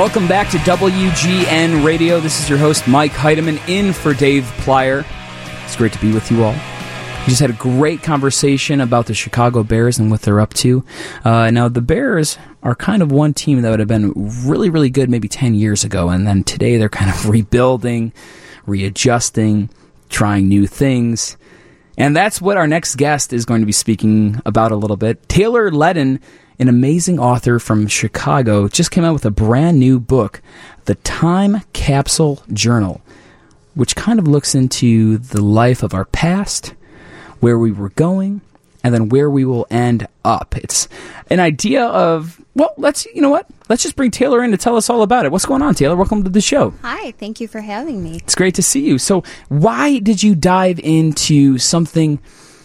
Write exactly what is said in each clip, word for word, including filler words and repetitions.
Welcome back to W G N Radio. This is your host, Mike Heidemann, in for Dave Plyer. It's great to be with you all. We just had a great conversation about the Chicago Bears and what they're up to. Uh, now, the Bears are kind of one team that would have been really, really good maybe ten years ago, and then today they're kind of rebuilding, readjusting, trying new things. And that's what our next guest is going to be speaking about a little bit. Taylor Ledden, an amazing author from Chicago, just came out with a brand new book, The Time Capsule Journal, which kind of looks into the life of our past, where we were going, and then where we will end up. It's an idea of, well, let's, you know what? Let's just bring Taylor in to tell us all about it. What's going on, Taylor? Welcome to the show. Hi, thank you for having me. It's great to see you. So why did you dive into something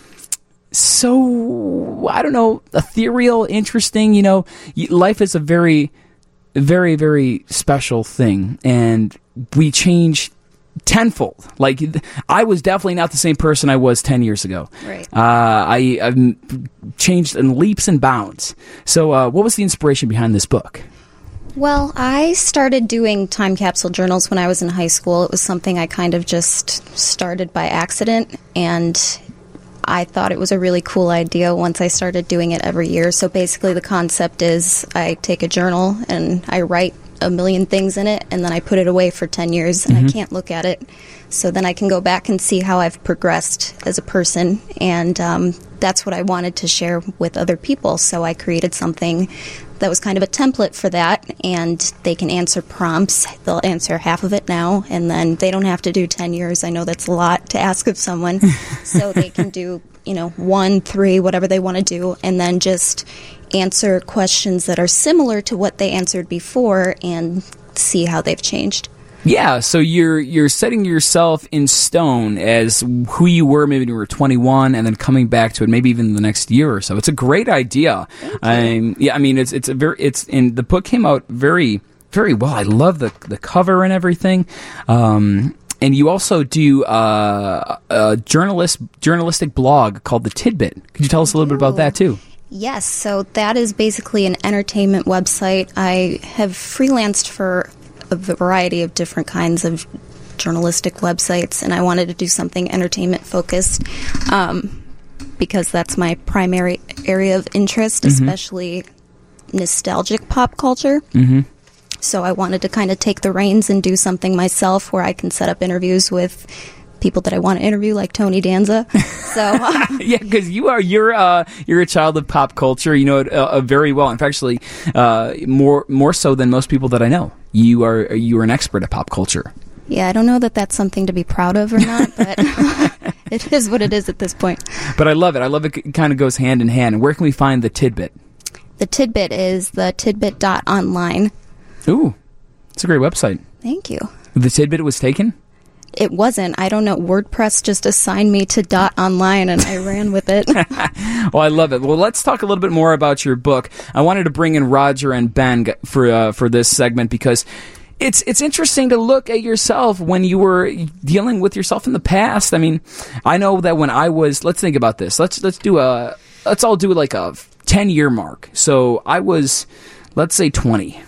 so, I don't know, ethereal, interesting? You know, life is a very, very, very special thing, and we change tenfold. Like, I was definitely not the same person I was ten years ago. Right. Uh, I, I've changed in leaps and bounds. So uh, what was the inspiration behind this book? Well, I started doing time capsule journals when I was in high school. It was something I kind of just started by accident, and I thought it was a really cool idea once I started doing it every year. So basically the concept is I take a journal and I write a million things in it, and then I put it away for ten years, and mm-hmm. I can't look at it. So then I can go back and see how I've progressed as a person, and um, that's what I wanted to share with other people. So I created something that was kind of a template for that, and they can answer prompts. They'll answer half of it now, and then they don't have to do ten years. I know that's a lot to ask of someone. So they can do, you know, one, three, whatever they want to do, and then just answer questions that are similar to what they answered before and see how they've changed. Yeah, so you're you're setting yourself in stone as who you were maybe when you were twenty-one, and then coming back to it maybe even the next year or so. It's a great idea. Um, yeah, I mean it's it's a very it's and the book came out very very well. I love the the cover and everything. Um, and you also do uh, a journalist journalistic blog called The Tidbit. Could you tell us a little bit about that too? Yes, so that is basically an entertainment website. I have freelanced for a variety of different kinds of journalistic websites, and I wanted to do something entertainment focused um, because that's my primary area of interest, mm-hmm. especially nostalgic pop culture. Mm-hmm. So I wanted to kind of take the reins and do something myself where I can set up interviews with people that I want to interview, like Tony Danza. So uh, yeah, because you are you're uh, you're a child of pop culture. You know it uh, uh, very well. In fact, actually, uh, more more so than most people that I know. You are you are an expert at pop culture. Yeah, I don't know that that's something to be proud of or not, but it is what it is at this point. But I love it. I love it. It kind of goes hand in hand. And where can we find The Tidbit? The Tidbit is the tidbit dot online. Ooh, it's a great website. Thank you. The Tidbit was taken? It wasn't. I don't know. WordPress just assigned me to dot online, and I ran with it. Well, I love it. Well, let's talk a little bit more about your book. I wanted to bring in Roger and Ben for uh, for this segment because it's it's interesting to look at yourself when you were dealing with yourself in the past. I mean, I know that when I was. Let's think about this. Let's let's do a. Let's all do like a ten year mark. So I was, let's say twenty.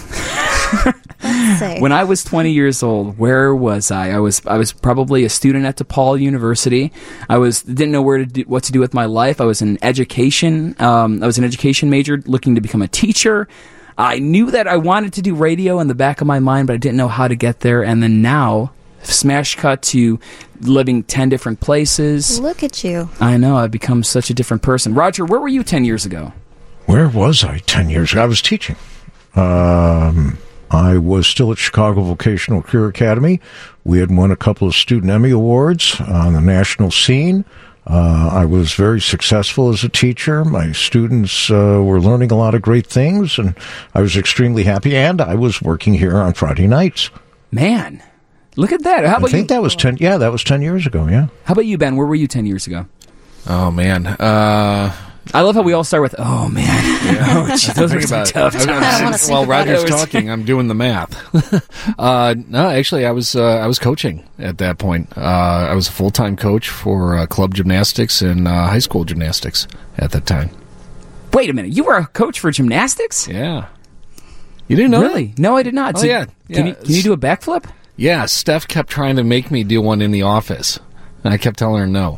When I was twenty years old, where was I? I was I was probably a student at DePaul University. I was didn't know where to do, what to do with my life. I was in education. Um, I was an education major, looking to become a teacher. I knew that I wanted to do radio in the back of my mind, but I didn't know how to get there. And then now, smash cut to living ten different places. Look at you! I know I've become such a different person. Roger, where were you ten years ago? Where was I ten years ago? I was teaching. Um. I was still at Chicago Vocational Career Academy. We had won a couple of Student Emmy Awards on the national scene. Uh, I was very successful as a teacher. My students uh, were learning a lot of great things, and I was extremely happy. And I was working here on Friday nights. Man, look at that. How about I think you? that was ten. Yeah, that was ten years ago. Yeah. How about you, Ben? Where were you ten years ago? Oh man. Uh, I love how we all start with, oh, man. Yeah. Oh, geez, those are some tough it. times. While Roger's talking, I'm doing the math. uh, no, actually, I was uh, I was coaching at that point. Uh, I was a full-time coach for uh, club gymnastics and uh, high school gymnastics at that time. Wait a minute. You were a coach for gymnastics? Yeah. You didn't know Really? that? No, I did not. Oh, So yeah. Can, Yeah. you, can you do a backflip? Yeah, Steph kept trying to make me do one in the office. And I kept telling her no.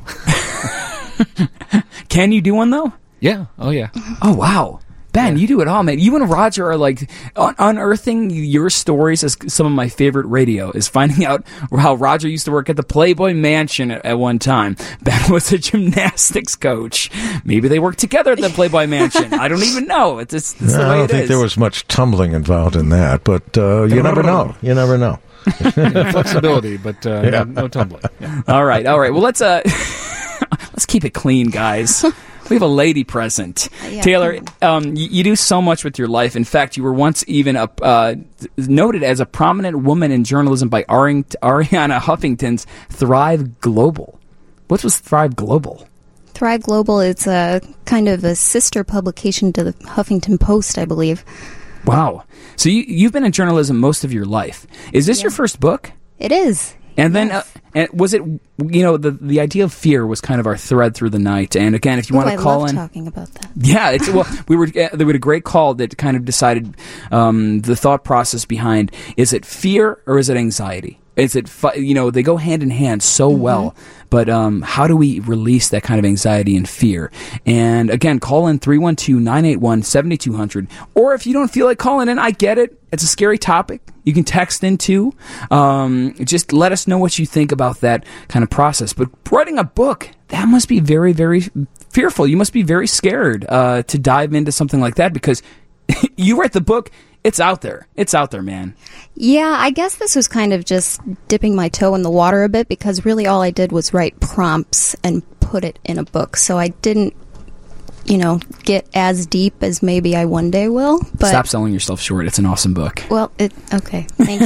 Can you do one, though? Yeah. Oh, yeah. Oh, wow. Ben, Yeah. you do it all, man. You and Roger are like un- unearthing your stories as some of my favorite radio is finding out how Roger used to work at the Playboy Mansion at, at one time. Ben was a gymnastics coach. Maybe they worked together at the Playboy Mansion. I don't even know. It's, it's, it's the I way don't it think is. there was much tumbling involved in that, but uh, you never know. You never know. Yeah, flexibility, but uh, Yeah. no, no tumbling. Yeah. All right, all right. Well, let's uh, let's keep it clean, guys. We have a lady present. Yeah. Taylor, um, you, you do so much with your life. In fact, you were once even a, uh, noted as a prominent woman in journalism by Ari- Ariana Huffington's Thrive Global. What was Thrive Global? Thrive Global is a kind of a sister publication to the Huffington Post, I believe. Wow. So you, you've been in journalism most of your life. Is this Yeah. your first book? It is. And then, Yes. uh, and was it, you know, the the idea of fear was kind of our thread through the night. And again, if you want Ooh, to I call love in. talking about that. Yeah, it's well. We were uh, there was a great call that kind of decided um, the thought process behind: is it fear or is it anxiety? Is it fi- you know they go hand in hand so well, but um, how do we release that kind of anxiety and fear? And again, call in three one two, nine eight one, seven two zero zero, or if you don't feel like calling in, I get it. It's a scary topic. You can text in too. Um, just let us know what you think about that kind of process. But writing a book, that must be very, very fearful. You must be very scared uh, to dive into something like that because you write the book, it's out there. It's out there, man. Yeah, I guess this was kind of just dipping my toe in the water a bit because really all I did was write prompts and put it in a book. So I didn't, you know, get as deep as maybe I one day will. But Stop selling yourself short. It's an awesome book. Well, it okay. Thank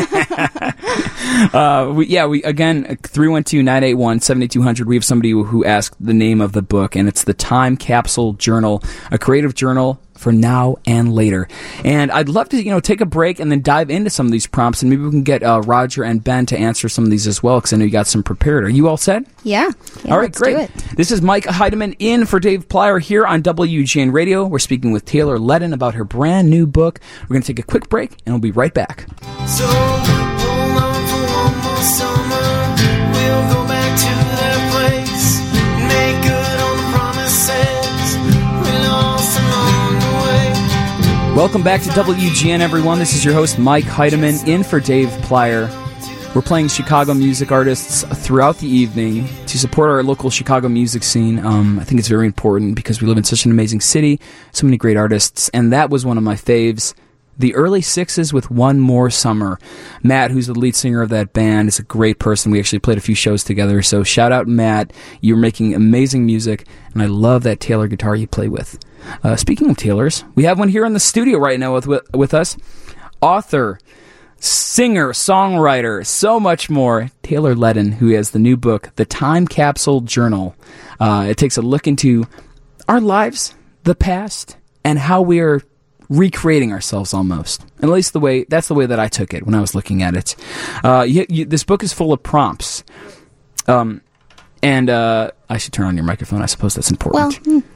you. Uh, we, yeah, we again, three one two, nine eight one, seven two zero zero. We have somebody who, who asked the name of the book, and it's the Time Capsule Journal, a creative journal for now and later. And I'd love to, you know, take a break and then dive into some of these prompts, and maybe we can get uh, Roger and Ben to answer some of these as well, because I know you got some prepared. Are you all set? Yeah. yeah all right, let's great. Do it. This is Mike Heidemann in for Dave Plyer here on W G N Radio. We're speaking with Taylor Ledden about her brand new book. We're going to take a quick break, and we'll be right back. So hold on for one more summer. We'll go back to that place. Make good on the promises we lost along the way. Welcome back to W G N, everyone. This is your host, Mike Heidemann, in for Dave Plyer. We're playing Chicago music artists throughout the evening to support our local Chicago music scene. Um, I think it's very important because we live in such an amazing city, so many great artists, and that was one of my faves. The Early Sixes with One More Summer. Matt, who's the lead singer of that band, is a great person. We actually played a few shows together, so shout out, Matt. You're making amazing music, and I love that Taylor guitar you play with. Uh, speaking of Taylors, we have one here in the studio right now with with, with us. Author, singer, songwriter, so much more. Taylor Ledden, who has the new book, The Time Capsule Journal. Uh, it takes a look into our lives, the past, and how we are recreating ourselves almost. And at least the way, that's the way that I took it when I was looking at it. Uh, you, you, this book is full of prompts. Um, and uh, I should turn on your microphone. I suppose that's Well, important. hmm.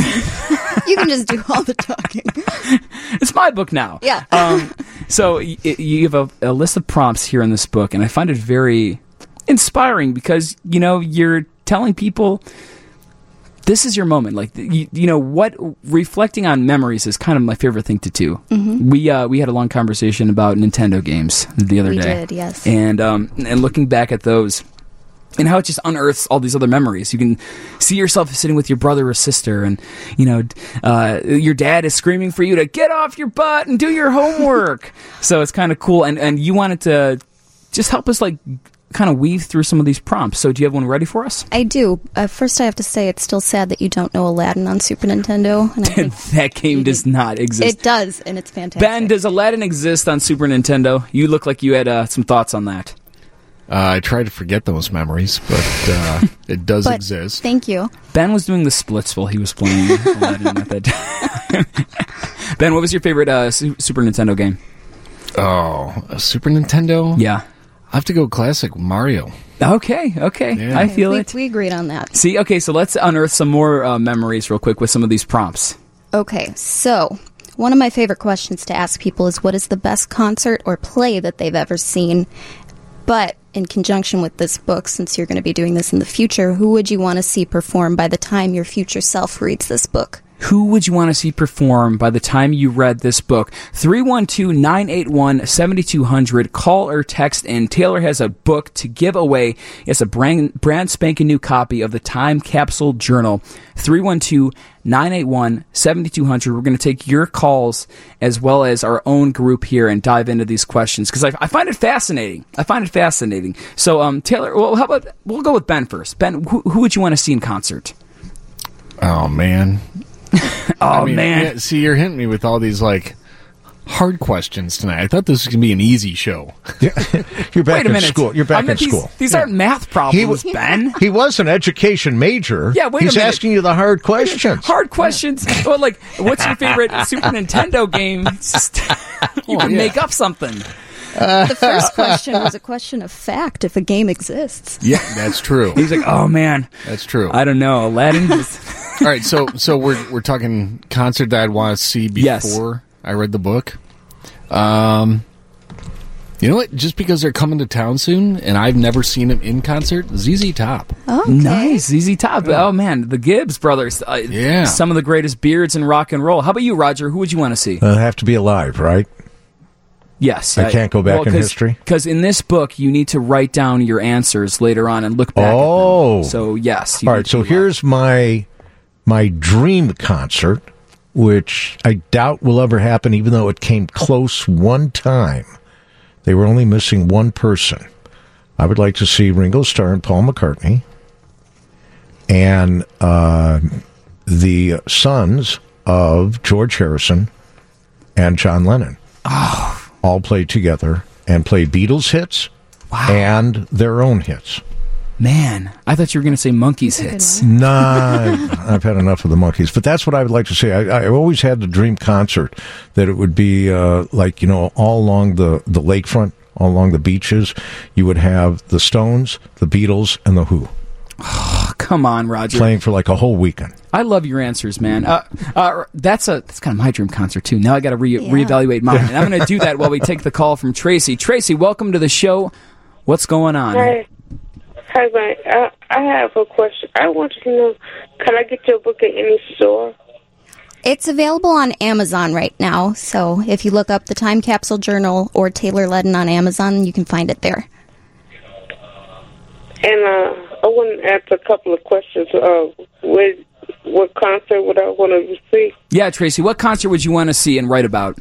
You can just do all the talking. It's my book now. Yeah. um, so y- y- you have a, a list of prompts here in this book, and I find it very inspiring because, you know, you're telling people this is your moment. Like, you, you know, what reflecting on memories is kind of my favorite thing to do. Mm-hmm. We uh, we had a long conversation about Nintendo games the other We day. did, yes. And um, and looking back at those, and how it just unearths all these other memories. You can see yourself sitting with your brother or sister, and you know, uh, your dad is screaming for you to get off your butt and do your homework. So it's kind of cool, and and you wanted to just help us like kind of weave through some of these prompts. So do you have one ready for us? I do. Uh, first, I have to say it's still sad that you don't know Aladdin on Super Nintendo. And I think That game does not exist. it does, and it's fantastic. Ben, does Aladdin exist on Super Nintendo? You look like you had uh, some thoughts on that. Uh, I try to forget those memories, but uh, it does But exist. Thank you. Ben was doing the splits while he was playing Aladdin at that time. Ben, what was your favorite uh, Su- Super Nintendo game? Oh, a Super Nintendo? Yeah. I have to go classic Mario. Okay, okay. Yeah. I feel we, it. We agreed on that. See, okay, so let's unearth some more uh, memories real quick with some of these prompts. Okay, so One of my favorite questions to ask people is, what is the best concert or play that they've ever seen? But in conjunction with this book, since you're going to be doing this in the future, who would you want to see perform by the time your future self reads this book? Who would you want to see perform by the time you read this book? three one two, nine eight one, seven two zero zero. Call or text in. Taylor has a book to give away. It's a brand, brand spanking new copy of the Time Capsule Journal. three one two, nine eight one, seven two zero zero. We're going to take your calls as well as our own group here and dive into these questions because I, I find it fascinating. I find it fascinating. So, um, Taylor, well, how about we'll go with Ben first. Ben, who, who would you want to see in concert? Oh, man. oh, I mean, man. Yeah, see, you're hitting me with all these, like, hard questions tonight. I thought this was going to be an easy show. Yeah. You're back Wait a in minute. school. You're back I mean, in these, school. These Yeah. aren't math problems, He w- Ben. He was an education major. Yeah, wait a He's minute. asking you the hard questions. Hard questions. Well, like, what's your favorite Super Nintendo game? It's just, you Oh, can yeah. make up something. The first question was a question of fact, if a game exists. Yeah, that's true. He's like, oh, man. That's true. I don't know. Aladdin was... All right, so so we're we're talking concert that I'd want to see before Yes. I read the book. Um, you know what? Just because they're coming to town soon, and I've never seen him in concert, Z Z Top. Okay. Nice. Z Z Top. Oh, man. The Gibbs brothers. Uh, Yeah. Some of the greatest beards in rock and roll. How about you, Roger? Who would you want to see? Uh, have to be alive, right? Yes. I can't go back in history? Because in this book, you need to write down your answers later on and look back Oh. at them. So, yes. you All need right, to so be here's my my dream concert, which I doubt will ever happen, even though it came close one time. They were only missing one person. I would like to see Ringo Starr and Paul McCartney and uh, the sons of George Harrison and John Lennon all played together and play Beatles hits and their own hits. Man, I thought you were going to say Monkeys hits. Nah, I've, I've had enough of the Monkeys. But that's what I would like to say. I, I always had the dream concert that it would be uh, like, you know, all along the, the lakefront, all along the beaches. You would have the Stones, the Beatles, and the Who Oh, come on, Roger. playing for like a whole weekend. I love your answers, man. Uh, uh, that's a that's kind of my dream concert too. Now I got to re- Yeah. reevaluate mine, and I'm going to do that while we take the call from Tracy. Tracy, welcome to the show. What's going on? Hi, hi, Mike. I, I have a question. I want to know, can I get your book at any store? It's available on Amazon right now, so if you look up the Time Capsule Journal or Taylor Ledden on Amazon, you can find it there. And uh, I want to ask a couple of questions. Uh, what, what concert would I want to see? Yeah, Tracy, what concert would you want to see and write about?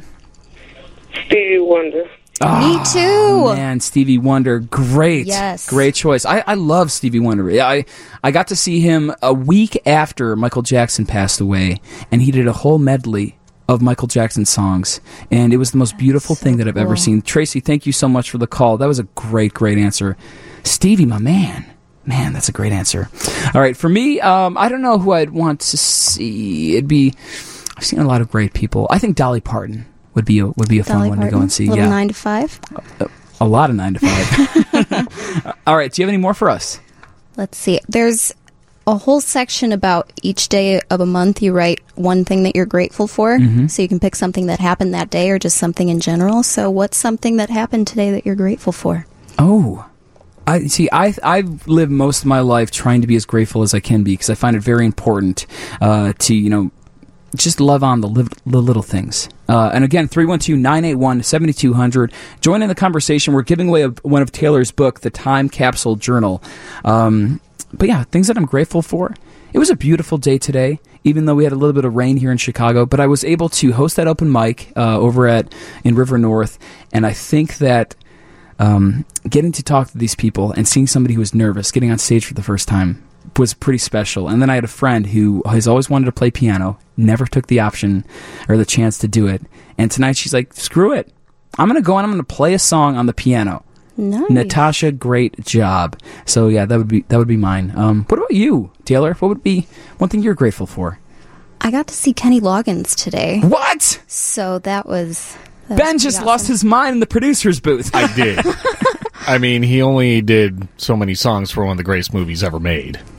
Stevie Wonder. Me too. Man, Stevie Wonder, great. Yes. Great choice. I, I love Stevie Wonder. I, I got to see him a week after Michael Jackson passed away, and he did a whole medley of Michael Jackson songs, and it was the most beautiful so thing that I've ever cool. seen. Tracy, thank you so much for the call. That was a great, great answer. Stevie, my man. Man, that's a great answer. All right, for me, um, I don't know who I'd want to see. It'd be, I've seen a lot of great people. I think Dolly Parton would be a, would be a fun Dolly one Parton, to go and see. little Yeah. nine to five. A lot of nine to five. All right. Do you have any more for us? Let's see. There's a whole section about each day of a month. You write one thing that you're grateful for. Mm-hmm. So you can pick something that happened that day or just something in general. So what's something that happened today that you're grateful for? Oh, I see. I I've lived most of my life trying to be as grateful as I can be because I find it very important uh, to you know just love on the, li- the little things. Uh, and again, three one two, nine eight one, seven two zero zero. Join in the conversation. We're giving away a, one of Taylor's book, The Time Capsule Journal. Um, but yeah, things that I'm grateful for. It was a beautiful day today, even though we had a little bit of rain here in Chicago. But I was able to host that open mic uh, over at in River North, and I think that um, getting to talk to these people and seeing somebody who was nervous, getting on stage for the first time, was pretty special. And then I had a friend who has always wanted to play piano, never took the option or the chance to do it. And tonight she's like, screw it. I'm going to go and I'm going to play a song on the piano. Nice. Natasha, great job. So yeah, that would be that would be mine. Um, what about you, Taylor? What would be one thing you're grateful for? I got to see Kenny Loggins today. What? So that was... that Ben was just pretty lost awesome. his mind in the producer's booth. I did. I mean, he only did so many songs for one of the greatest movies ever made.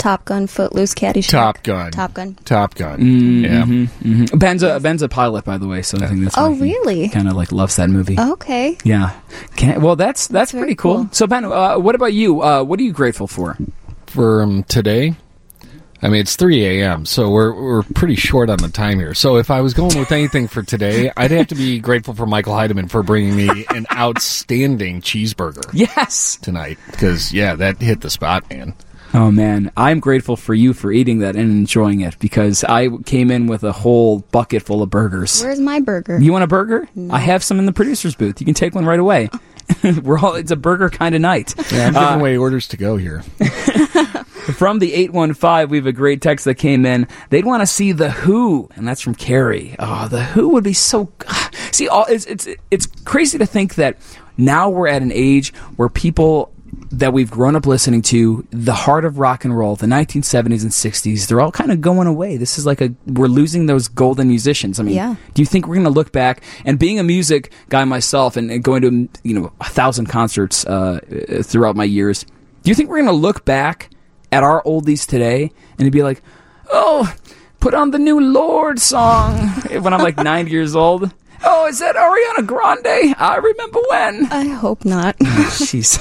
Top Gun, Footloose, Caddyshack. Top Gun. Top Gun. Top Gun. Mm, Yeah. mhm, mhm. Ben's a Ben's a pilot, by the way, so I think that's Oh, why he really? kind of like loves that movie. Okay. Yeah. Can, well, that's that's, That's very pretty cool. cool. So Ben, uh, what about you? Uh, what are you grateful for? For um, today, I mean, it's three a.m., so we're we're pretty short on the time here. So if I was going with anything for today, I'd have to be grateful for Michael Heidemann for bringing me an outstanding cheeseburger Yes. tonight. Because, yeah, that hit the spot, man. Oh man, I'm grateful for you for eating that and enjoying it because I came in with a whole bucket full of burgers. Where's my burger? You want a burger? I have some in the producer's booth. You can take one right away. We're all it's a burger kind of night. Yeah, I'm giving Uh, away orders to go here. From the eight one five, we have a great text that came in. They'd want to see The Who, and that's from Carrie. Oh, The Who would be so... See, all it's, it's, it's crazy to think that now we're at an age where people that we've grown up listening to, the heart of rock and roll, the nineteen seventies and sixties, they're all kind of going away. This is like a... We're losing those golden musicians. I mean, Yeah. do you think we're going to look back, and being a music guy myself and, and going to, you know, a thousand concerts uh, throughout my years, do you think we're going to look back at our oldies today and it'd be like, oh, put on the new Lord song when I'm like nine years old? Oh, is that Ariana Grande? I remember when. I hope not. Jeez.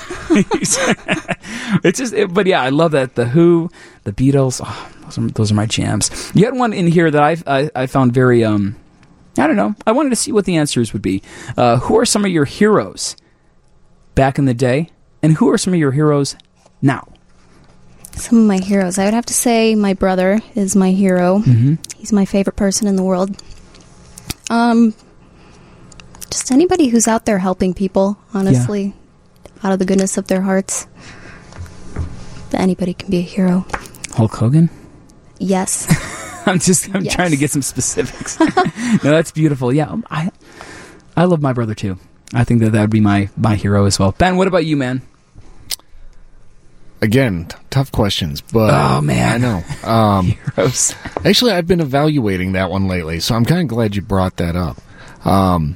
It's just, it, but yeah, I love that. The Who, the Beatles, oh, those, are, those are my jams. You had one in here that I, I, I found very, um, I don't know. I wanted to see what the answers would be. Uh, who are some of your heroes back in the day? And who are some of your heroes now? Some of my heroes. I would have to say my brother is my hero. Mm-hmm. He's my favorite person in the world. Um, just anybody who's out there helping people, honestly, out of the goodness of their hearts. Anybody can be a hero. Hulk Hogan? Yes. I'm just I'm Yes. trying to get some specifics. No, that's beautiful. Yeah, um, I I love my brother too. I think that that would be my my hero as well. Ben, what about you, man? Again, t- tough questions, but Oh, man. I know. Um, Heroes. actually, I've been evaluating that one lately, so I'm kind of glad you brought that up. Um,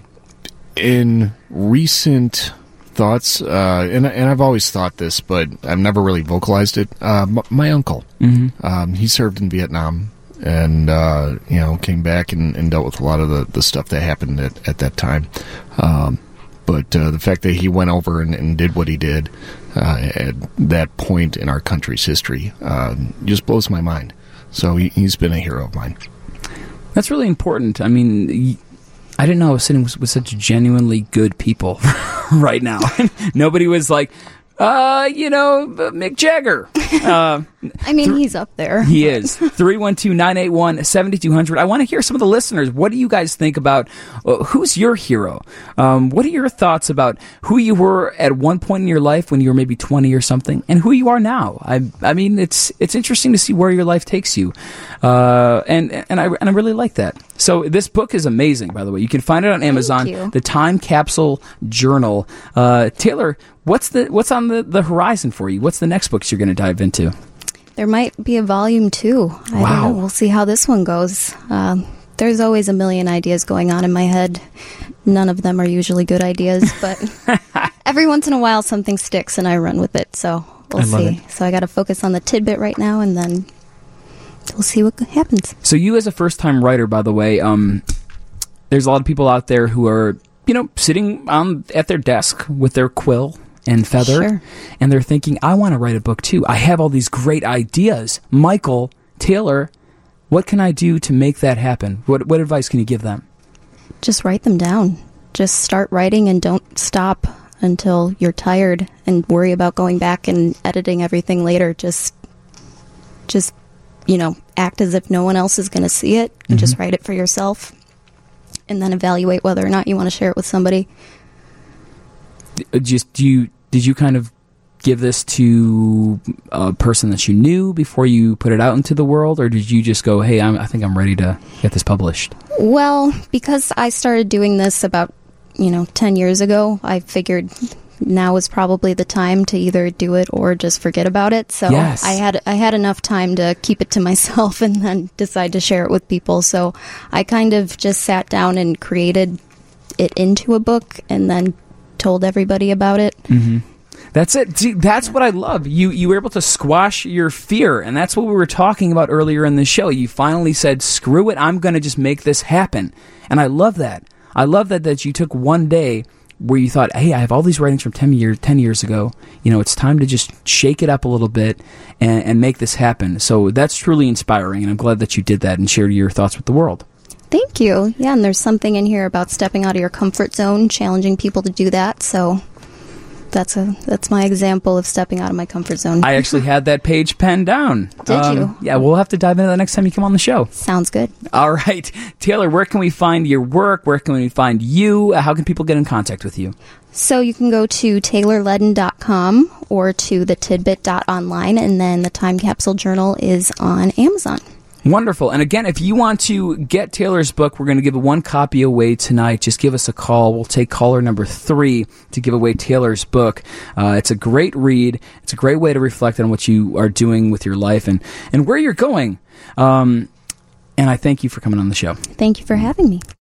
in recent thoughts, uh, and and I've always thought this, but I've never really vocalized it. Uh, m- my uncle, Mm-hmm. um, he served in Vietnam, and uh, you know, came back and, and dealt with a lot of the, the stuff that happened at, at that time. Um, but uh, the fact that he went over and, and did what he did uh, at that point in our country's history uh, just blows my mind. So he, he's been a hero of mine. That's really important. I mean, y- I didn't know I was sitting with, with such genuinely good people right now. Nobody was like, uh, you know, Mick Jagger. Uh, I mean, he's up there. He is. three one two, nine eight one, seven two zero zero. I want to hear some of the listeners. What do you guys think about uh, who's your hero? Um, what are your thoughts about who you were at one point in your life when you were maybe twenty or something and who you are now? I I mean, it's it's interesting to see where your life takes you. Uh, and and I and I really like that. So this book is amazing, by the way. You can find it on Amazon. you. The Time Capsule Journal. Uh, Taylor, what's the what's on the, the horizon for you? What's the next books you're going to dive into? There might be a volume two. I Wow. don't know. We'll see how this one goes. Um, there's always a million ideas going on in my head. None of them are usually good ideas, but every once in a while something sticks and I run with it. So we'll I love see. it. So I got to focus on the tidbit right now, and then we'll see what happens. So you as a first-time writer, by the way, um, there's a lot of people out there who are, you know, sitting on at their desk with their quill and feather, Sure. and they're thinking, I want to write a book too. I have all these great ideas. Michael, Taylor, what can I do to make that happen? What what advice can you give them? Just write them down. Just start writing and don't stop until you're tired and worry about going back and editing everything later. Just, just, you know, act as if no one else is going to see it and just write it for yourself, and then evaluate whether or not you want to share it with somebody. Uh, Just do you did you kind of give this to a person that you knew before you put it out into the world, or did you just go, hey, I'm, I think I'm ready to get this published? Well, because I started doing this about, you know, ten years ago, I figured now is probably the time to either do it or just forget about it. So Yes. I had I had enough time to keep it to myself and then decide to share it with people. So I kind of just sat down and created it into a book and then told everybody about it. Mm-hmm. That's it. See, that's what I love. You you were able to squash your fear, and that's what we were talking about earlier in the show. You finally said, screw it, I'm going to just make this happen. And I love that. I love that that you took one day where you thought, hey, I have all these writings from ten years, ten years ago. You know, it's time to just shake it up a little bit and, and make this happen. So that's truly inspiring, and I'm glad that you did that and shared your thoughts with the world. Thank you. Yeah, and there's something in here about stepping out of your comfort zone, challenging people to do that. So that's a that's my example of stepping out of my comfort zone. I actually had that page penned down. Did um, you? Yeah, we'll have to dive into that next time you come on the show. Sounds good. All right. Taylor, where can we find your work? Where can we find you? How can people get in contact with you? So you can go to taylor ledden dot com or to the tidbit dot online, and then the Time Capsule Journal is on Amazon. Wonderful. And again, if you want to get Taylor's book, we're going to give one copy away tonight. Just give us a call. We'll take caller number three to give away Taylor's book. Uh, it's a great read. It's a great way to reflect on what you are doing with your life and, and where you're going. Um, and I thank you for coming on the show. Thank you for having me.